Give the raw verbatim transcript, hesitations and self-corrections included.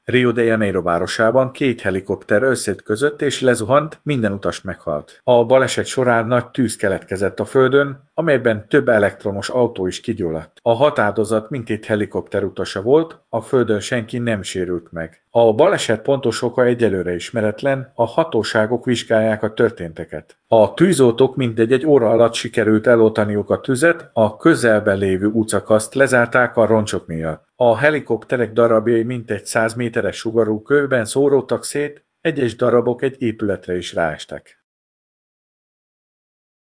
Rio de Janeiro városában két helikopter összeütközött és lezuhant, minden utas meghalt. A baleset során nagy tűz keletkezett a földön, amelyben több elektromos autó is kigyulladt. A hat áldozat mindkét helikopter utasa volt, a földön senki nem sérült meg. A baleset pontos oka egyelőre ismeretlen, a hatóságok vizsgálják a történteket. A tűzoltók mintegy egy óra alatt sikerült eloltaniuk a tüzet, a közelben lévő utcakaszt lezárták a roncsok miatt. A helikopterek darabjai mintegy száz méteres sugarú kőben szóródtak szét, egyes darabok egy épületre is ráestek.